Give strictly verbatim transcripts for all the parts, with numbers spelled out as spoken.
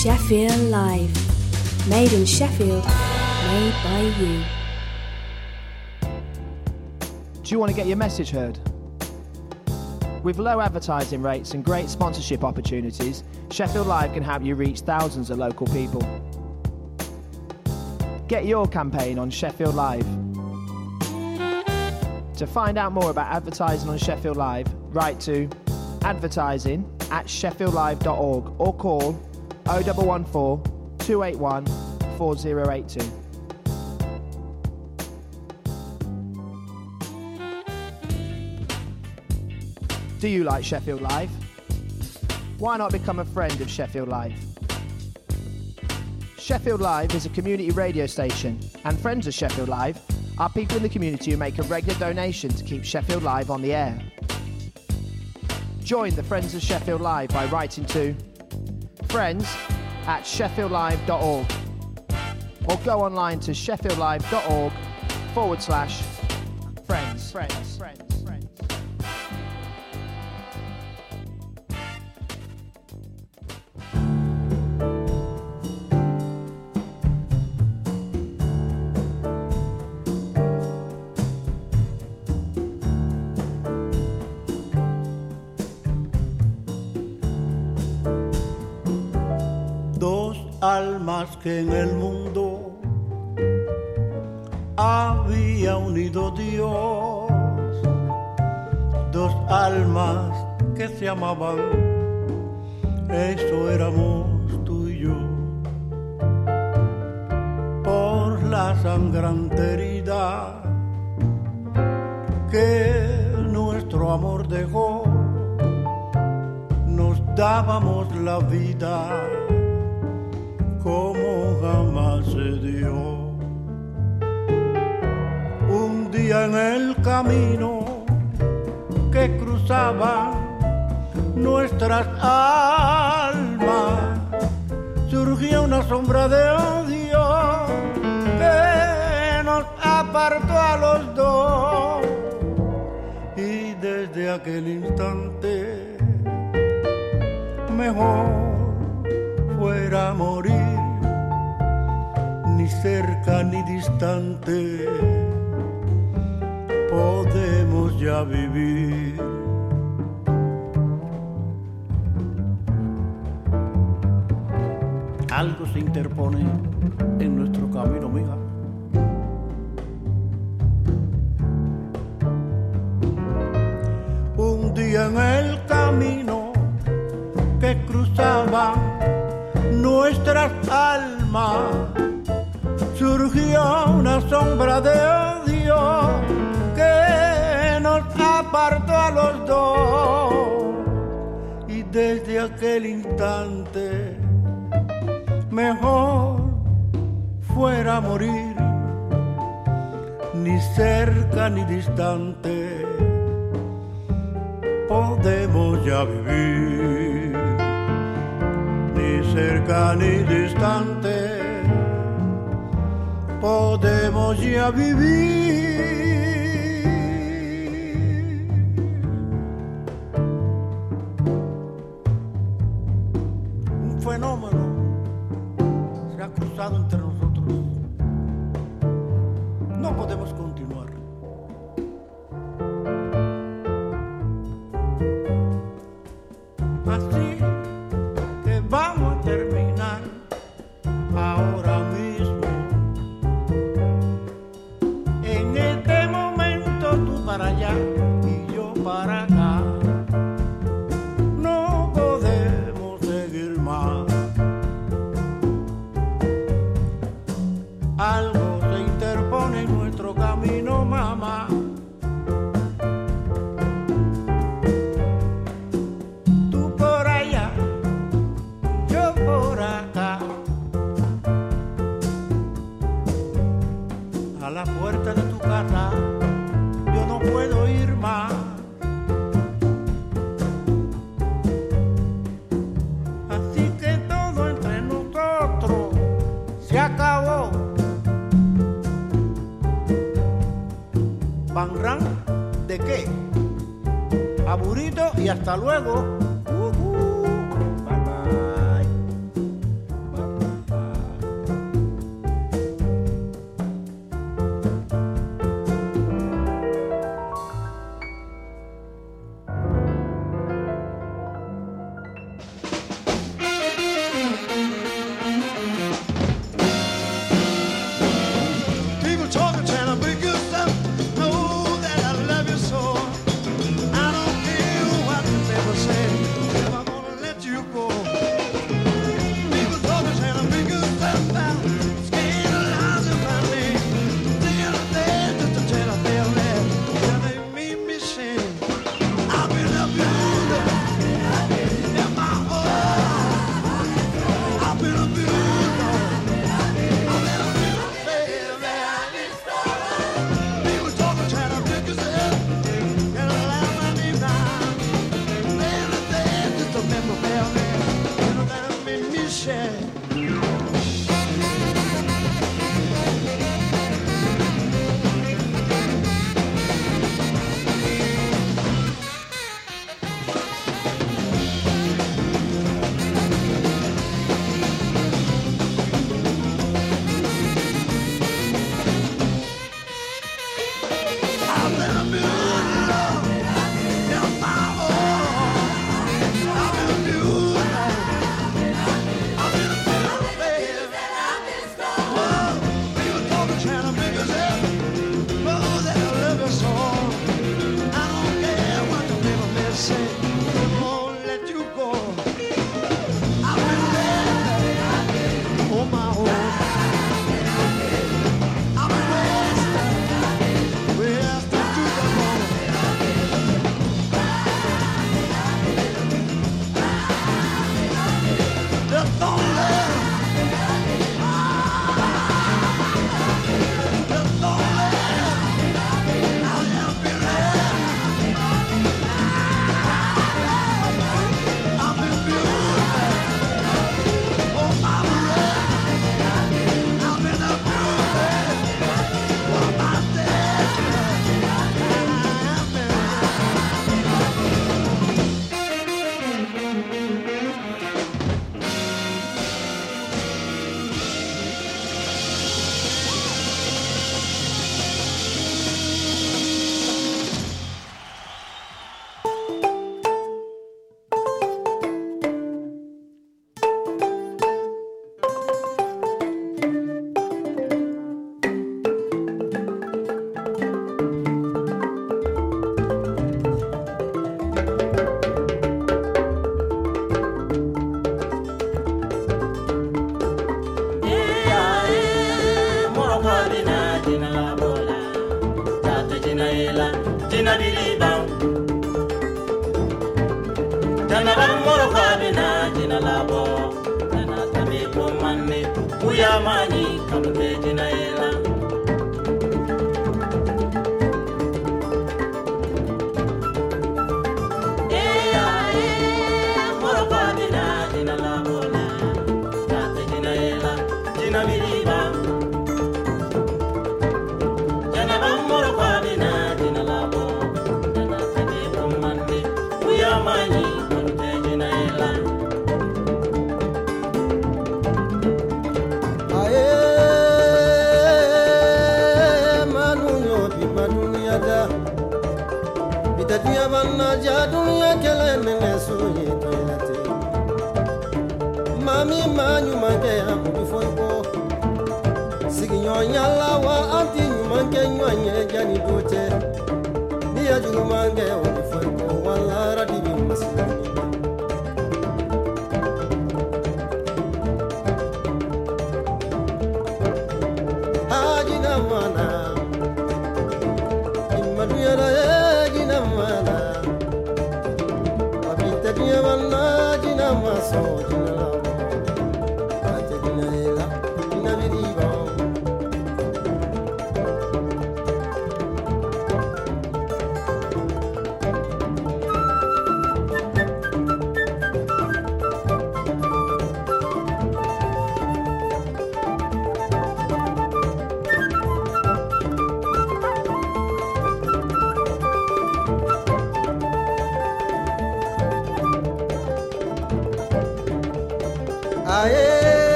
Sheffield Live. Made in Sheffield, made by you. Do you want to get your message heard? With low advertising rates and great sponsorship opportunities, Sheffield Live can help you reach thousands of local people. Get your campaign on Sheffield Live. To find out more about advertising on Sheffield Live, write to advertising at sheffield live dot org or call oh one one four, two eight one, four oh eight two. Do you like Sheffield Live? Why not become a friend of Sheffield Live? Sheffield Live is a community radio station, and friends of Sheffield Live are people in the community who make a regular donation to keep Sheffield Live on the air. Join the Friends of Sheffield Live by writing to friends at sheffield live dot org or go online to sheffield live dot org forward slash friends. Friends. Friends. Almas que en el mundo había unido Dios, dos almas que se amaban, eso éramos tú y yo. Por la sangrante herida que nuestro amor dejó, nos dábamos la vida como jamás se dio. Un día en el camino que cruzaban nuestras almas, surgió una sombra de odio que nos apartó a los dos. Y desde aquel instante mejor fuera morir, ni cerca ni distante, podemos ya vivir. Algo se interpone en nuestro camino, mija. Un día en el camino que cruzaba nuestras almas, surgió una sombra de odio que nos apartó a los dos. Y desde aquel instante mejor fuera morir, ni cerca ni distante, podemos ya vivir. Ni cerca ni distante, podemos ya vivir. Un fenómeno se ha cruzado entre nosotros. No podemos continuar. Así vamos a terminar ahora mismo. En este momento tú para allá y yo para acá. No podemos seguir más. Algo se interpone en nuestro camino, mamá. La puerta de tu casa, yo no puedo ir más. Así que todo entre nosotros se acabó. Banrán, ¿de qué? Aburrito y hasta luego. Uh-huh. Bye bye. share.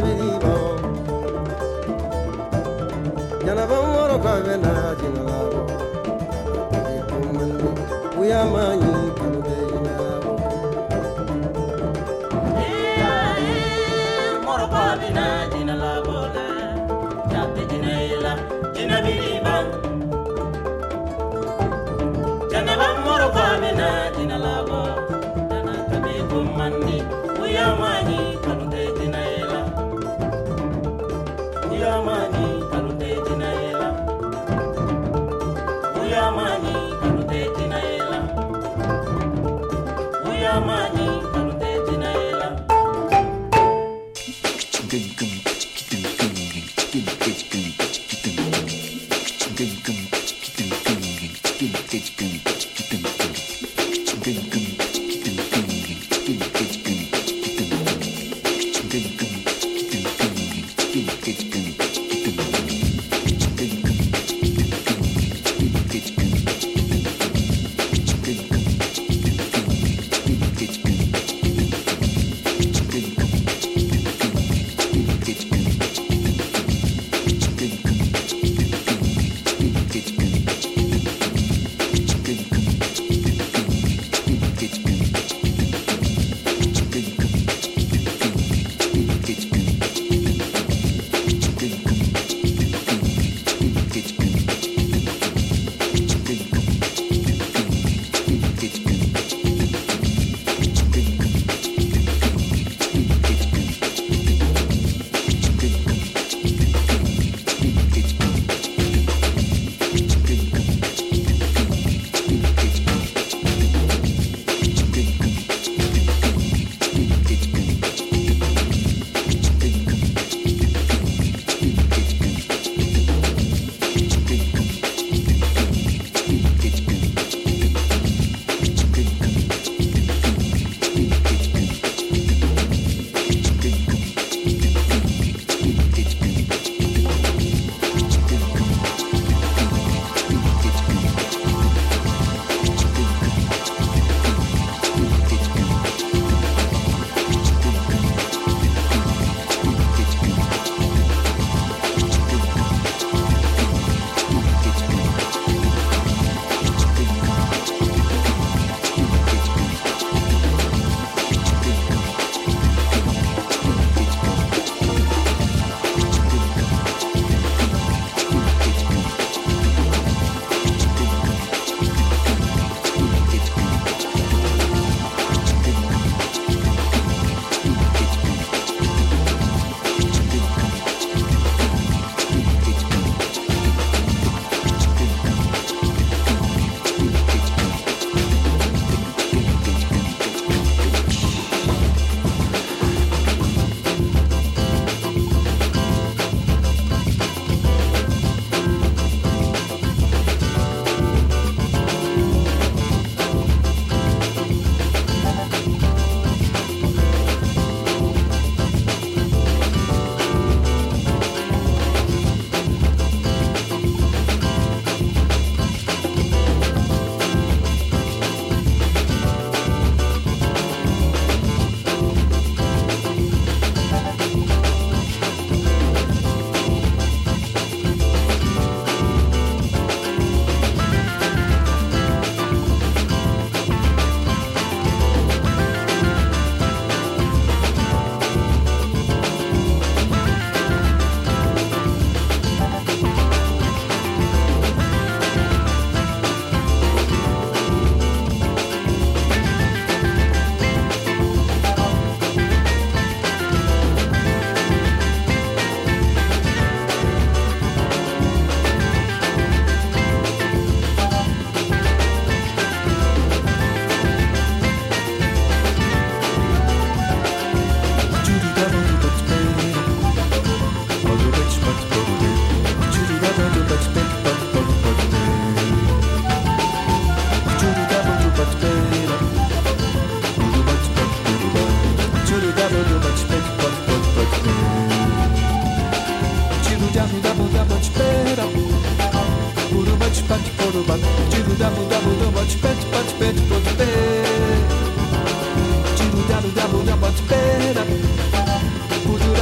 venivo Janaba moro kavena jinalabo Kumani uyamani kanude jinalabo Moro kavena jinalabo Jati jinela jinabiliba Janaba moro kavena jinalabo Jana tabi kumani uyamani kanude jinela Uyamani kanude jinela Uyamani kanude jinela Uyamani kanude jinela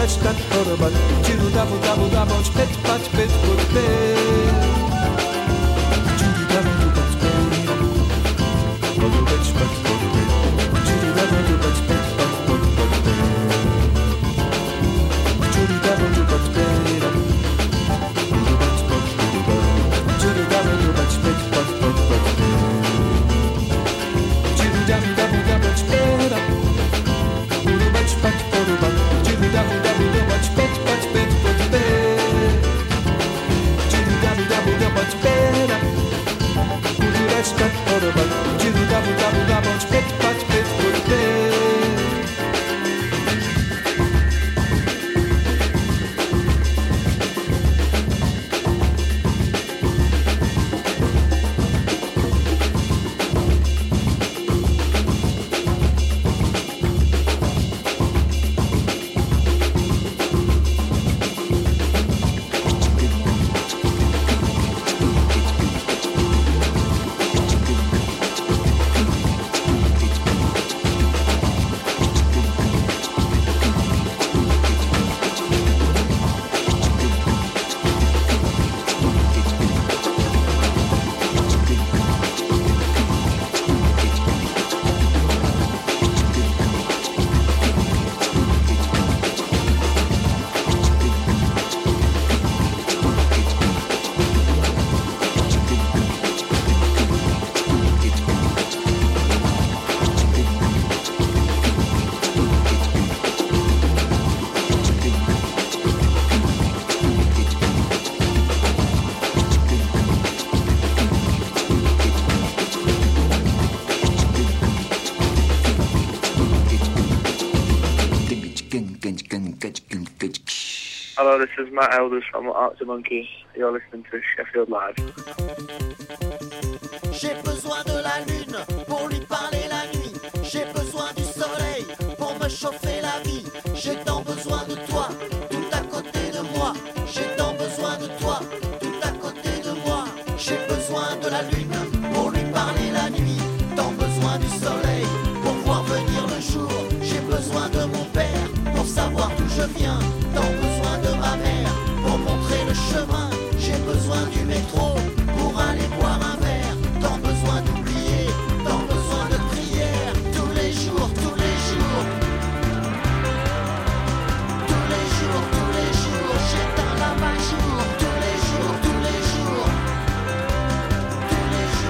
let's cut for the butt. Judo double double double, spit pat spit put spit. Judo double double spit. Judo double spit put spit. Judo double double spit pat put put spit. Judo double double spit. Judo double double spit pat put put spit. Judo double double double spit up. Judo double spit put up. Judo double double double spit pat spit put spit. Judo double double double spit up. Judo double spit put up. Judo double double double spit pat spit put spit. Hello, this is Matt Elders from Arctic Monkey. You're listening to Sheffield Live. J'ai besoin de la lune pour lui parler la nuit. J'ai besoin du soleil pour me chauffer la vie. J'ai tant besoin de toi, tout à côté de moi. J'ai tant besoin de toi, tout à côté de moi. J'ai besoin de la lune pour lui parler la nuit. Tant besoin du soleil pour voir venir le jour. J'ai besoin de mon père pour savoir d'où je viens. Tant besoin de ma mère pour montrer le chemin. J'ai besoin du métro pour aller boire un verre. Tant besoin d'oublier, tant besoin de prière. Tous les jours, tous les jours. Tous les jours, tous les jours. J'éteins la jour. Tous les jours, tous les jours. Tous les jours.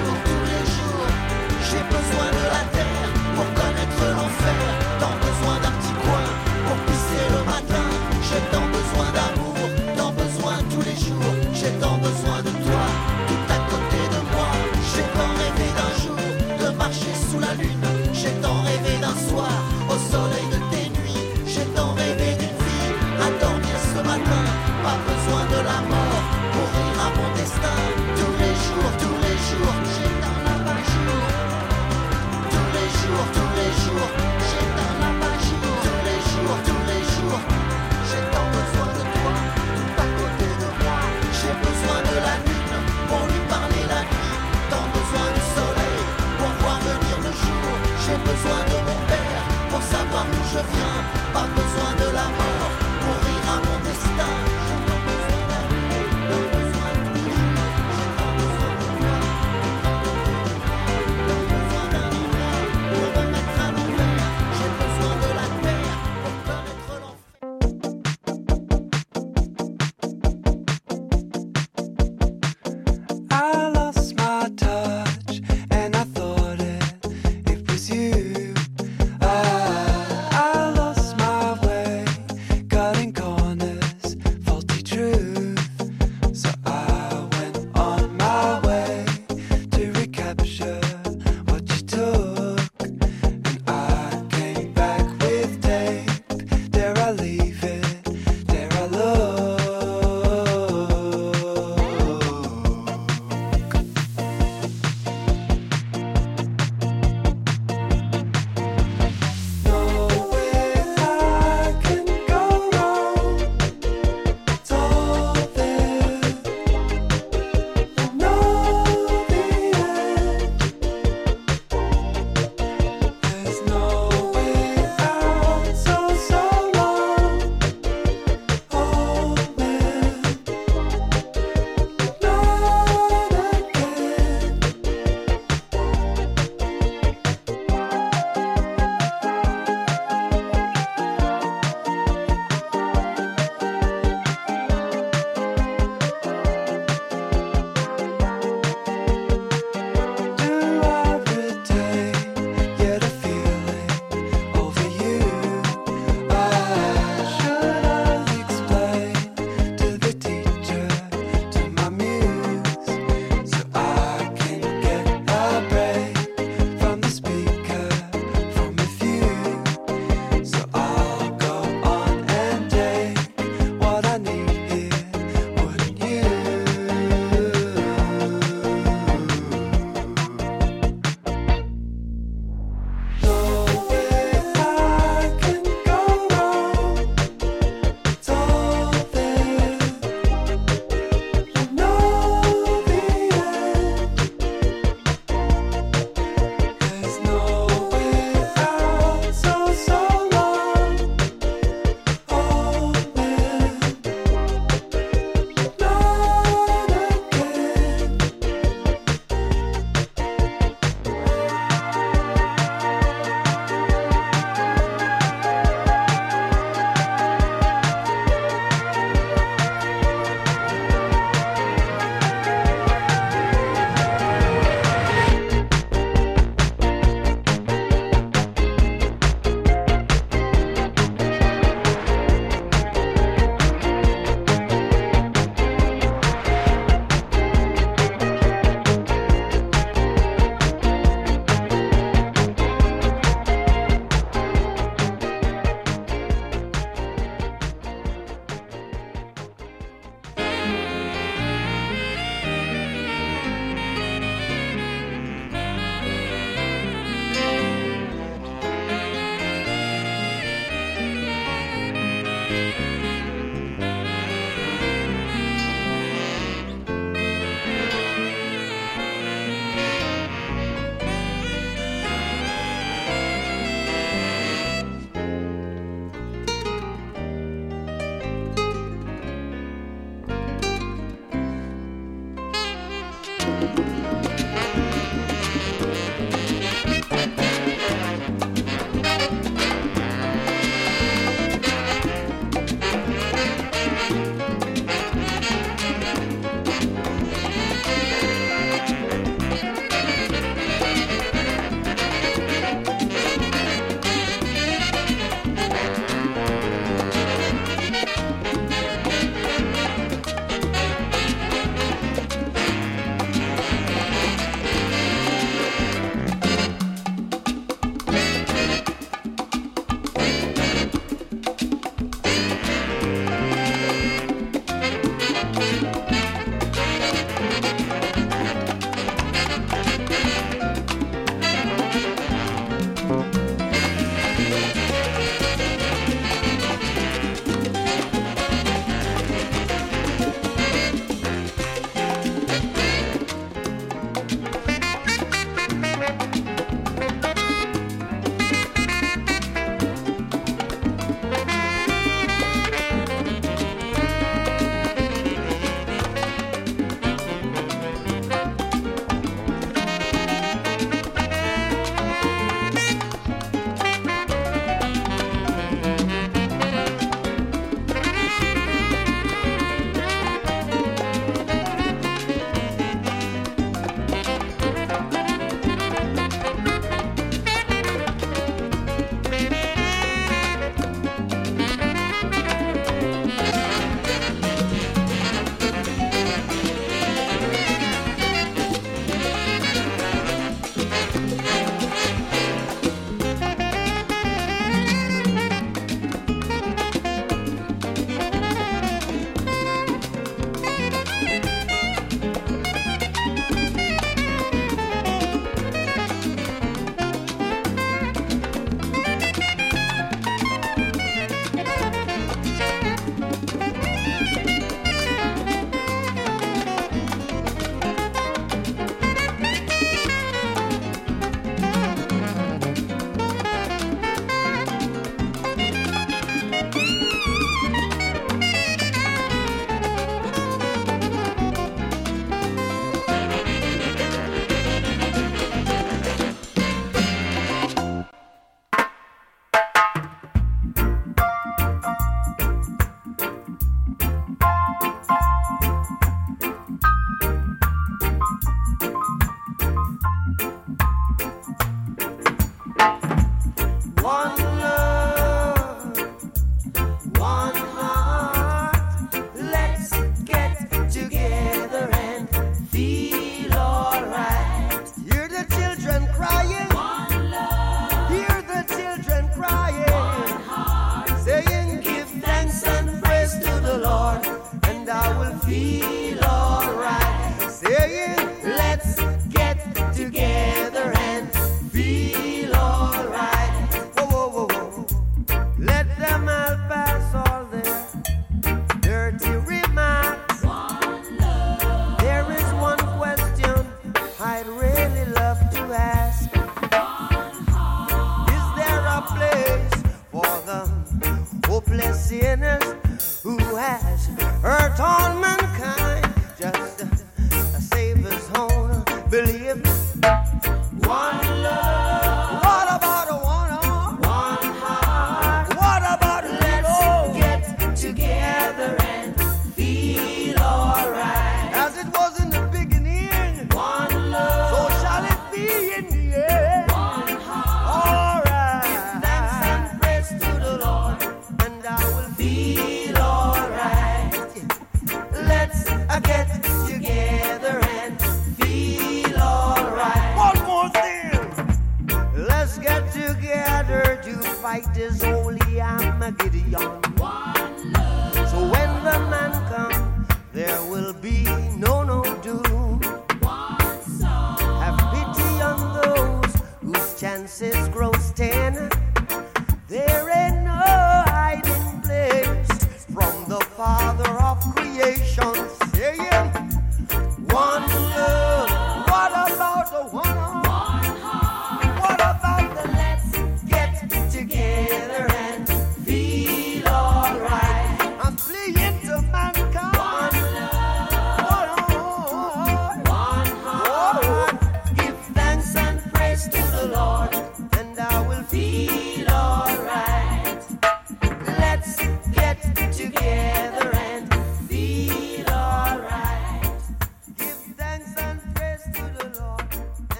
One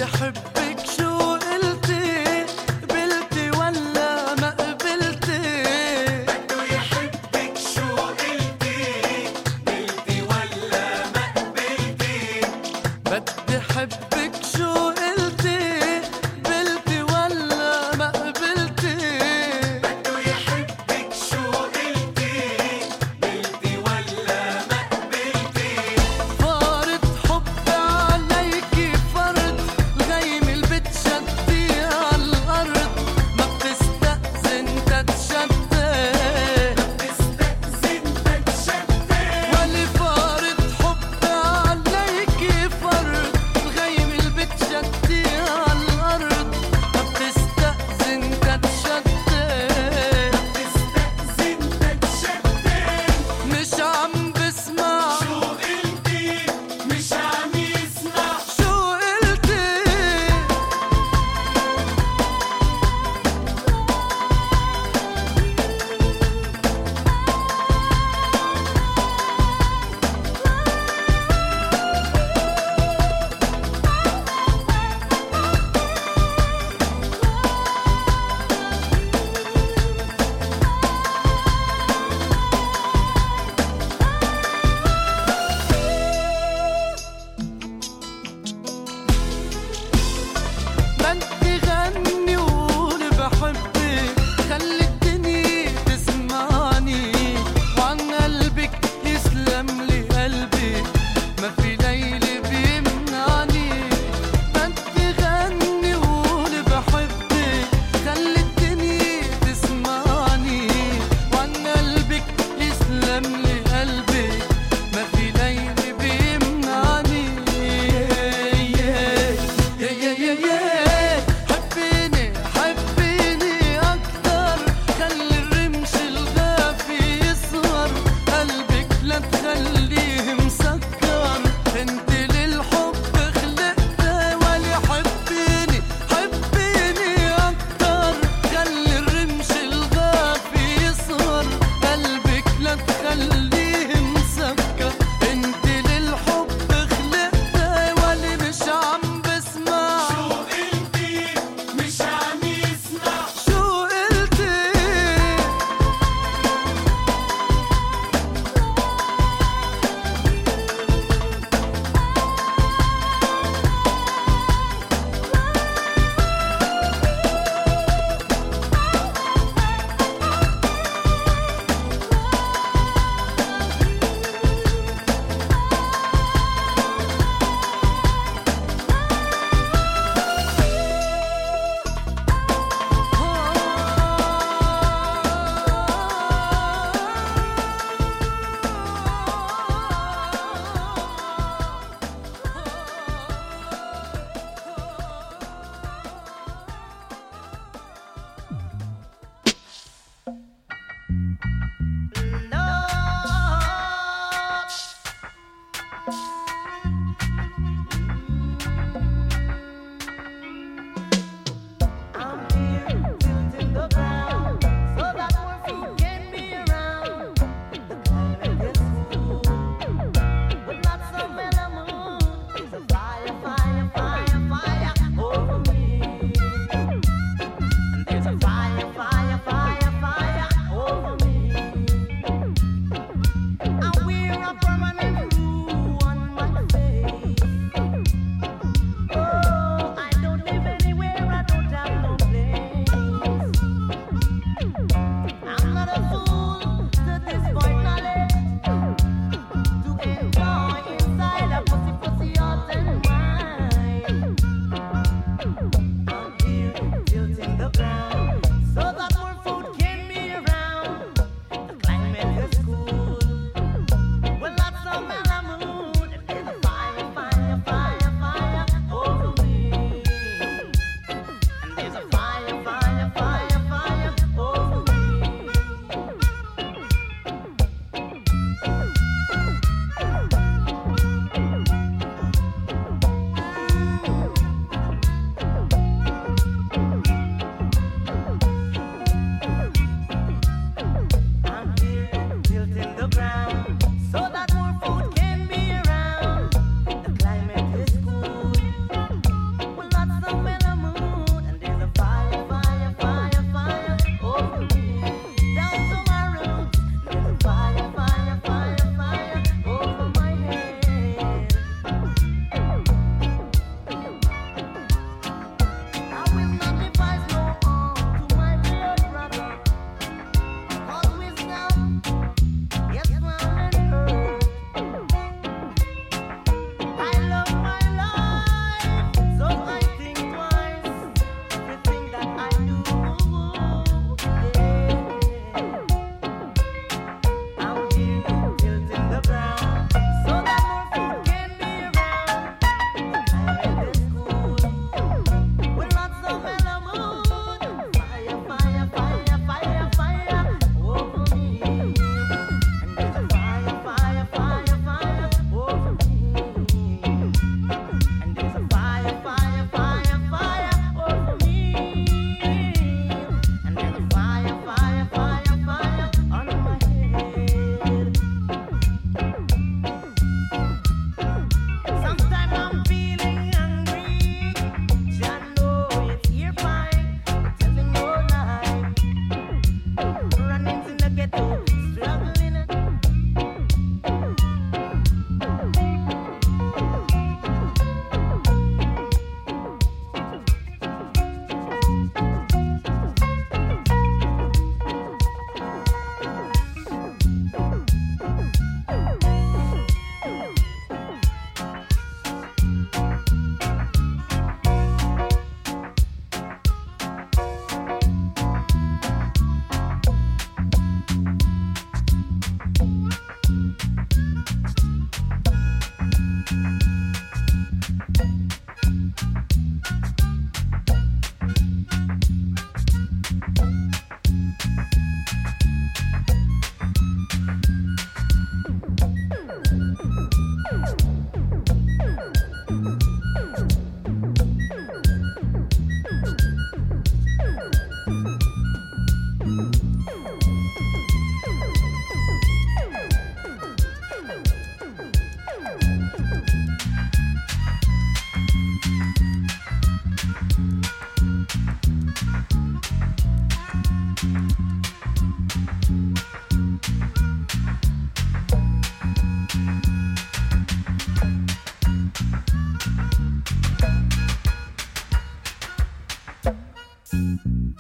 بدي حبك شو قلتي قبلتي ولا ما قبلتي بده يحبك شو قلتي قبلتي ولا ما قبلتي بدي حبك شو قلتي قبلتي ولا ما قبلتي بده يحبك شو قلتي قبلتي ولا ما قبلتي فارض حبي عليكي فرض الغيم اللي بتشتي عالأرض ما بتستأذن تتشتي ما بتستأذن تتشتي ولي فارض حبي عليكي فرض الغيم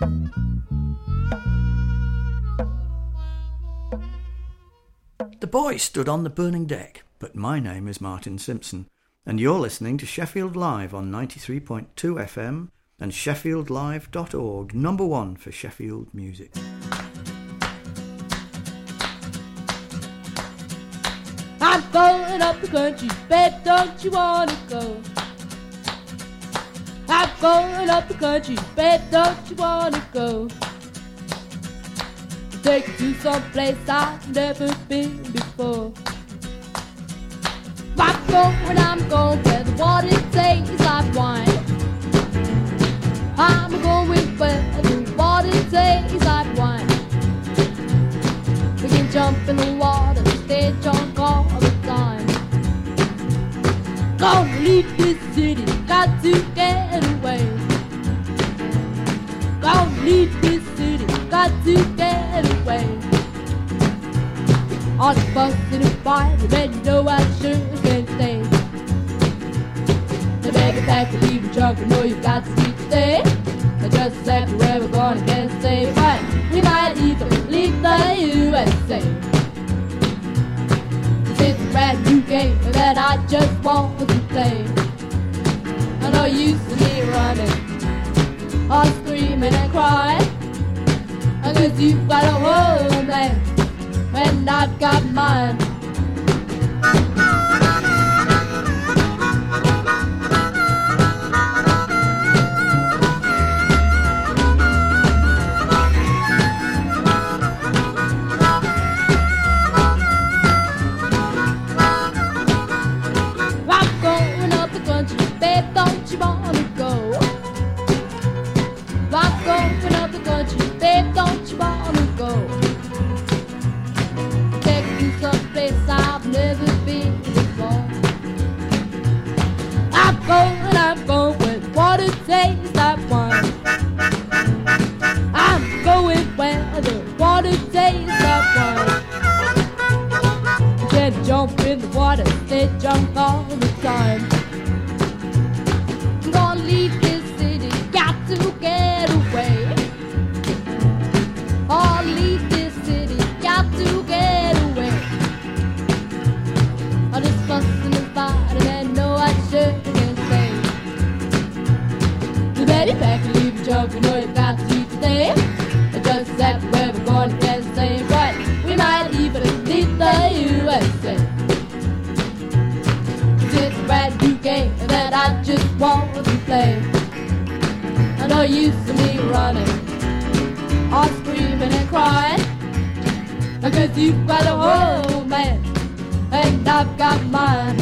The boy stood on the burning deck, but my name is Martin Simpson, and you're listening to Sheffield Live on ninety-three point two F M and sheffield live dot org, number one for Sheffield music. I'm going up the country, babe, don't you wanna go? I'm going up the country, babe, don't you wanna go? Take you to some place I've never been before. I'm going, I'm going where the water tastes like wine. I'm going where the water tastes like wine. We can jump in the water, stay drunk all the time. Gonna leave this city, got to get away. Gonna leave this city, got to get away. All the fussing and fighting, and you know I sure can't stay. The bag back and leave the trunk, you know you got to stay. And just exactly where we're gonna get stay. But we might even leave the U S A. It's a brand new game that I just want to play. I know you see me running, all screaming and crying. Cause you've got a homeland, and I've got mine. I'm going up the country, babe, don't you wanna go? I'm going up the country, babe, don't you wanna go? Take you someplace I've never been before. I'm going, I'm going where water tastes like wine. I'm going where the water tastes like wine. Then jump in the water, stay drunk all the time. I'm gonna leave this city, got to get away. I'll leave this city, got to get away. All this fussing and fighting, and no, I sure can't stay. You better pack and leave the junk, you know you got to stay. And just exactly where we're going, can't stay right. We might even leave the U S A. It's a brand new game that I just want to play. I know you see me running, all screaming and crying. Because you've got a whole man, and I've got mine.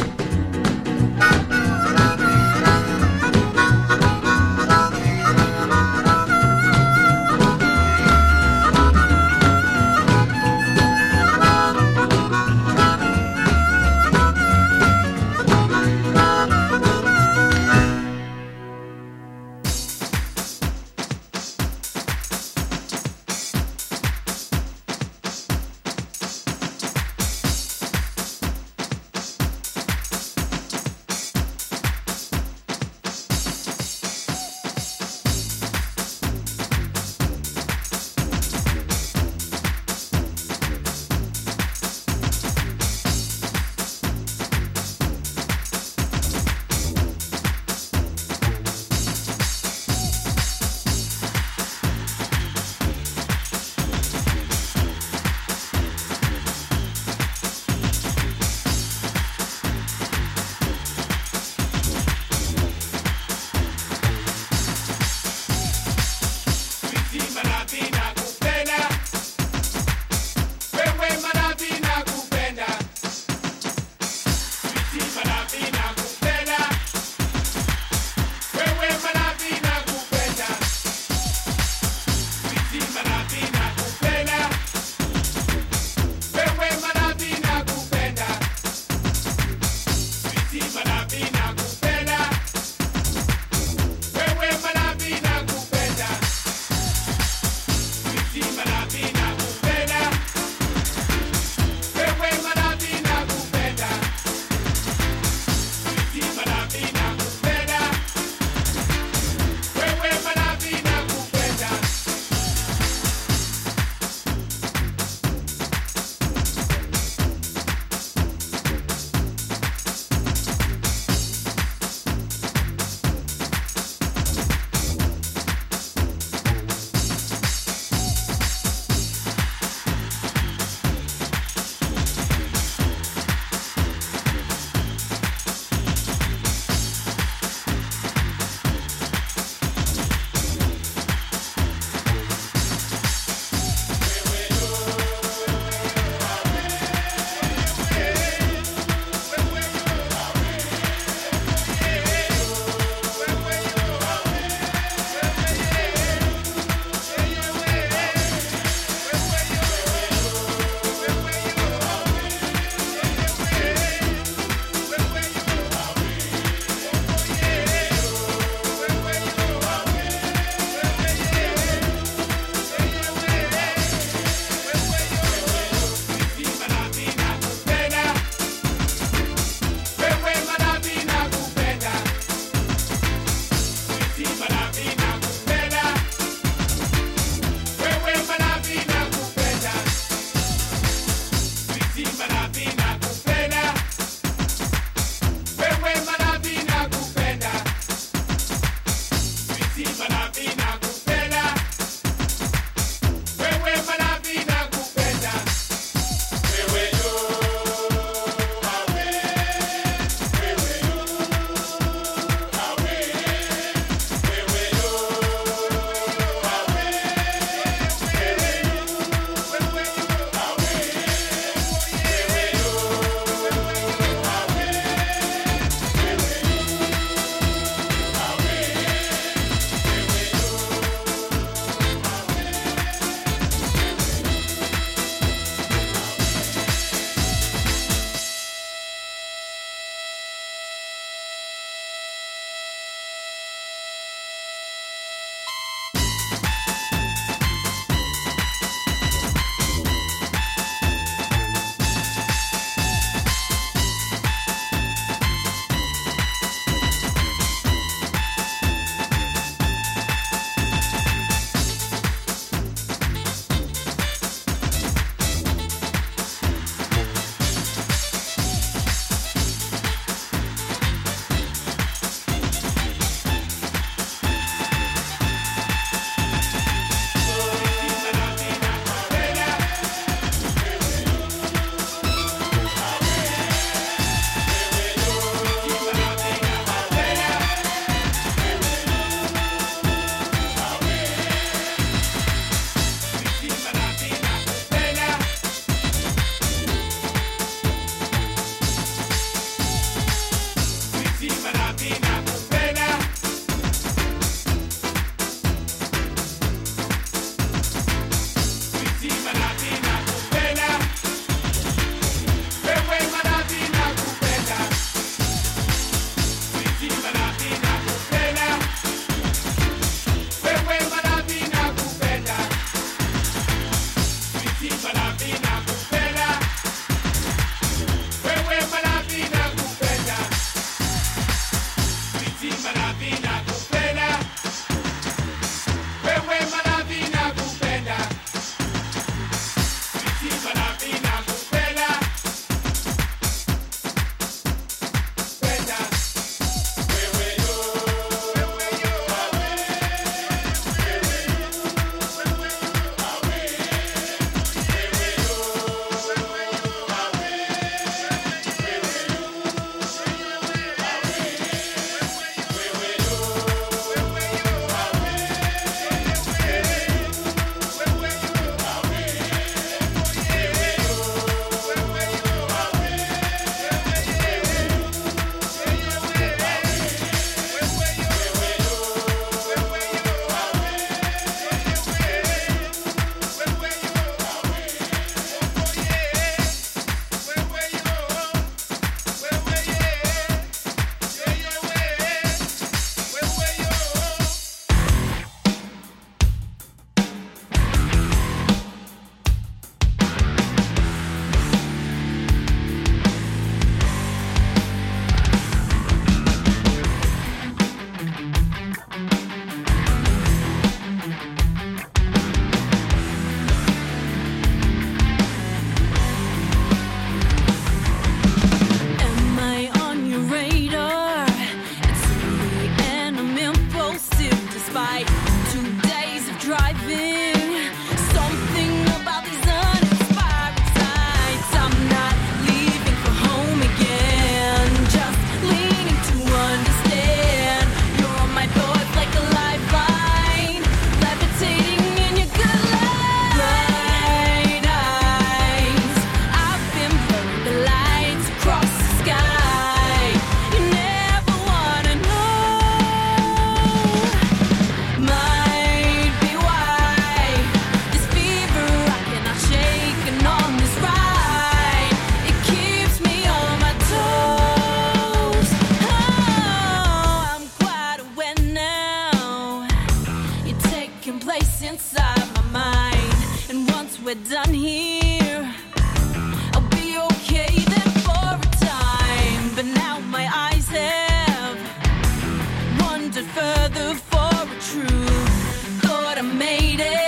we're done here, I'll be okay then for a time. But now my eyes have wandered further for a truth. Thought I made it.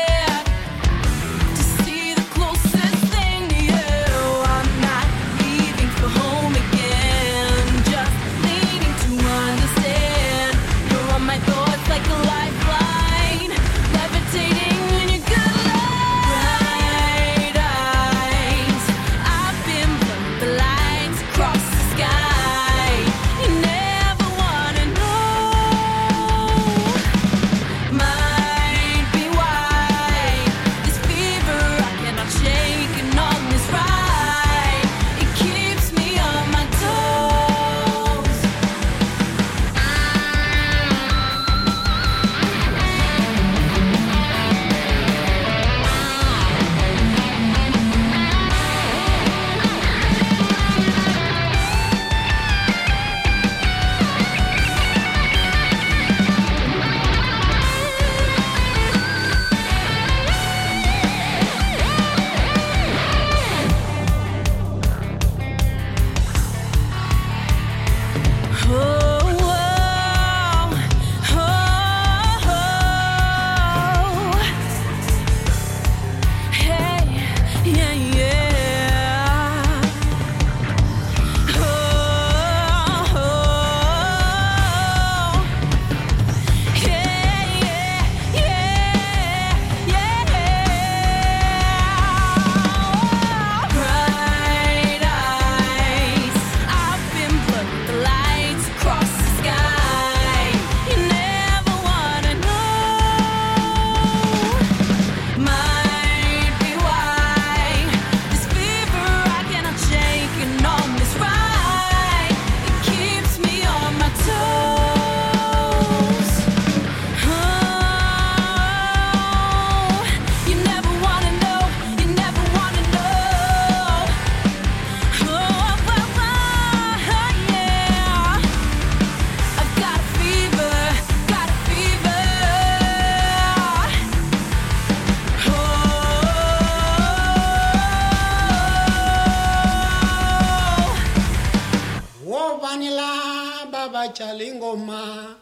Chalingoma,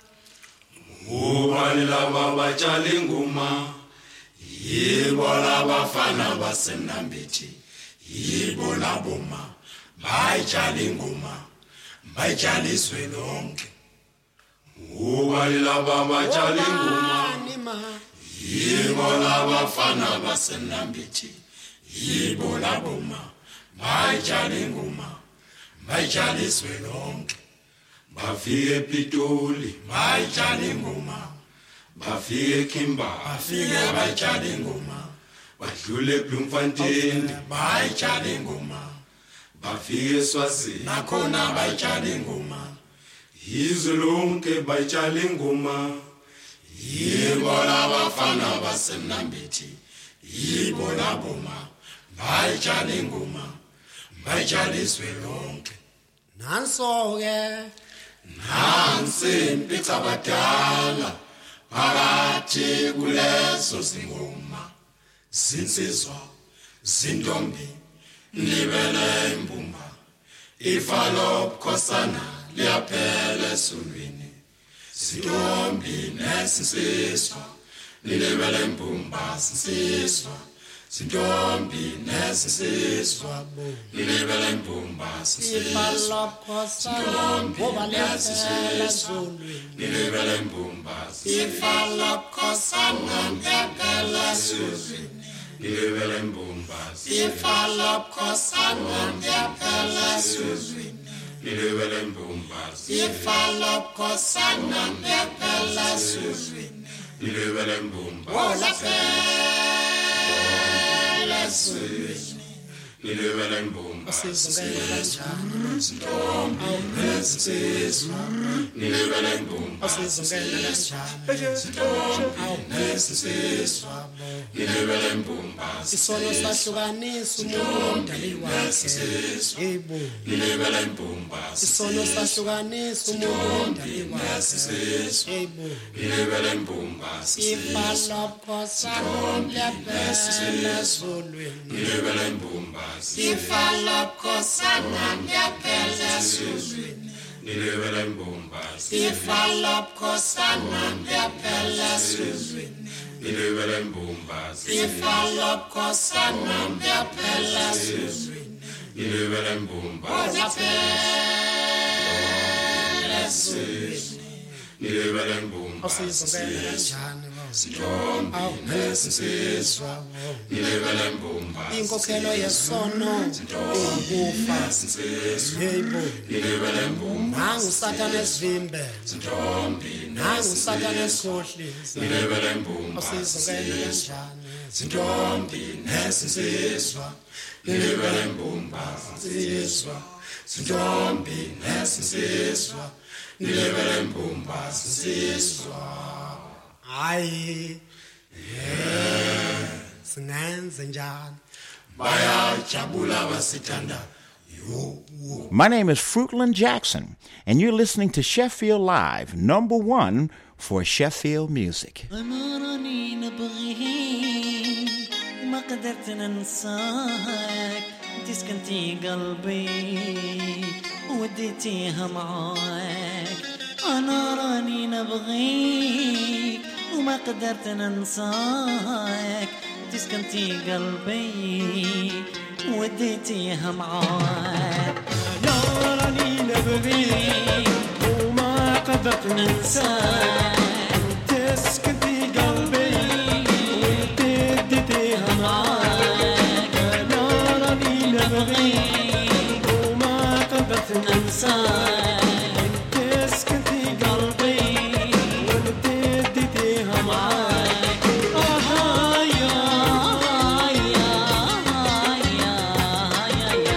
ubani laba bachalinguma, yibo labafana basenambithi, yibo laboma bayichalinguma, bayicaliswe lonke. Ubani laba bachalinguma, yibo labafana basenambithi, yibo laboma bayichalinguma, bayicaliswe lonke. Bafike Pitoli, bayitshale ingoma. Bafike Kimba, bafike bayitshale ingoma. Badlule Bloemfontein, bayitshale ingoma. Bafike Swazi, nakhona bayitshale ingoma. Izwe lonke bayitshale ingoma. Yibo labafana basemnambithi, yibo laboma bayitshale ingoma. Bayitshaliswe lonke. Nanso-ke nansi impitha abadala phakathi kulezo zingoma zinsizwa zintombi libele imbumba ifa lobukhosana liyaphela esulwini zintombi nesinsizwa libele imbumba zinsizwa zintombi nesinsizwa libele imbumba zinsizwa zintombi nesinsizwa libele imbumba ifa lobukhosana liyaphela esulwini libele imbumba ifa lobukhosana liyaphela esulwini libele imbumba ifa lobukhosana liyaphela esulwini libele imbumba Nilebele imbumba sisizwa Ntombi nesizwa Nilebele imbumba isono sahlukanisa umuntu umdali wakhe yebo isono sahlukanisa umuntu umdali wakhe yebo ifa lapho sanamlyabhela ezulwini ifa lapho sanamlyabhela ezulwini ifa lapho sanamlyabhela ezulwini ifa lapho sanamlyabhela ezulwini inkokhelo yesono ukufa yebo nangu Satan esivimbe nangu Satan esikhohlisa asizokela kanjani zintombi nesizizwa nilibele mbumba sizizwa zintombi nesizizwa nilibele mbumba sizizwa hayi singenze njani bayajabula basithanda. My name is Fruitland Jackson, and you're listening to Sheffield Live, number one for Sheffield music. ما قدرت ننساك تسكنتي قلبي وديتيها معاك أنا راني نبغيك وما قدرت ننساك تسكنتي قلبي وديتيها معاك أنا راني نبغيك وما قدرت ننساك تسكنتي قلبي وما قدرت ننساك تسكنتي قلبي ونديتيها معاك هيا هيا هيا هيا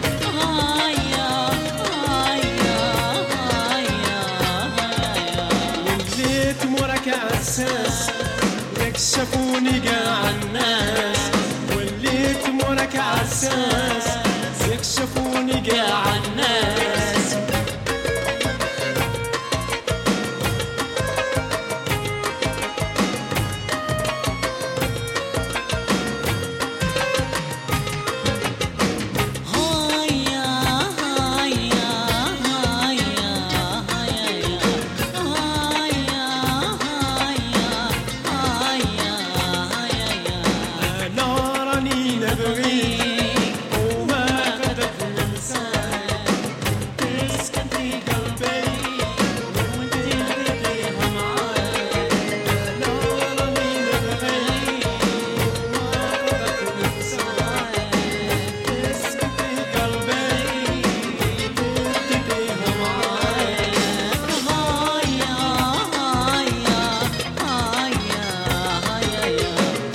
هيا ونزلت موراك عالساس يكشفوني قاع الناس وليت موراك عالساس يكشفوني قاع الناس هيا هيا هيا هيا هيا هيا هيا أنا راني نبغيك وما قدرت ننساك تسكنتي قلبي ونديتيها معاك أنا راني نبغيك وما قدرت ننساك تسكنتي قلبي ونديتيها معاك هيا هيا هيا هيا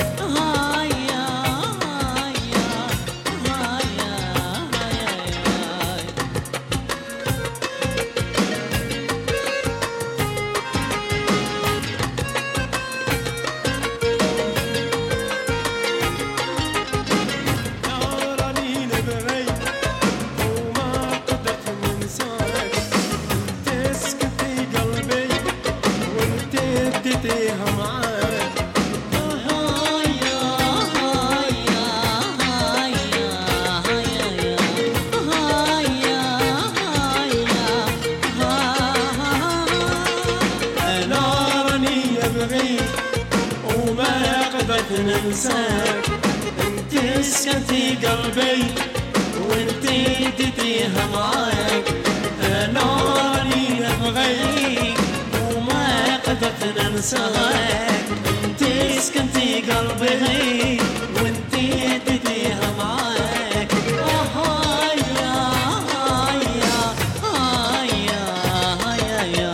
ننساك انت سكنتي قلبي وانت اديتيها معاك انا راني نبغيك وما قدرت ننساك انت سكنتي قلبي وانت اديتيها معاك هيا هيا هيا هيا هيا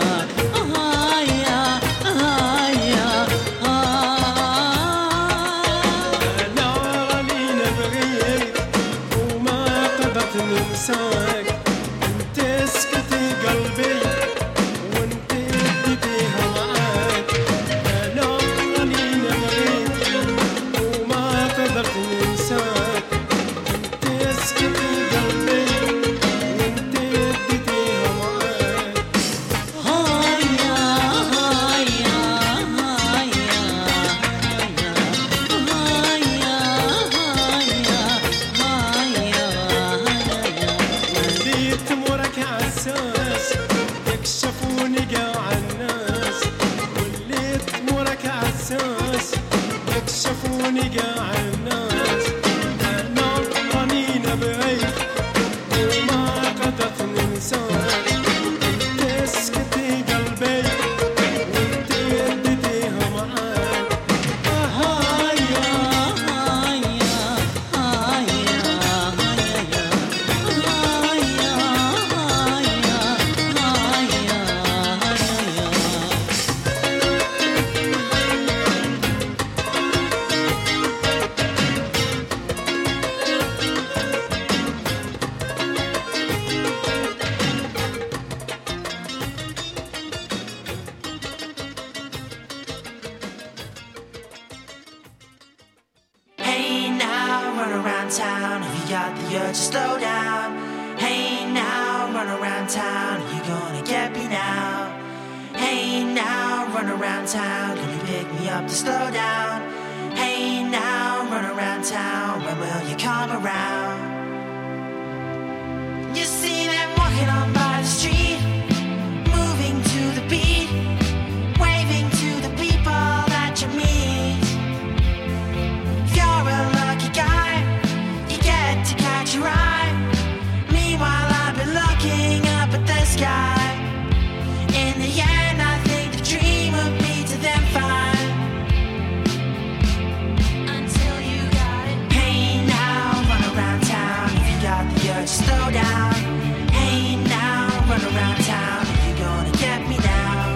ننساك انت سكتي قلبي وانت اديتي شافوني قاع الناس واللي تمرك عساس يكشفوني قاع الناس انا راني نبغي وما قدرت ننساك انت سكتي قلبي وانت رديتيها معاك هايا هايا هايا هايا Hey now, run around town. Have you got the urge to slow down? Hey now, run around town. You gonna get me now? Hey now, run around town. Can you pick me up to slow down? Hey now, run around town. When will you come around? You see them walking on by.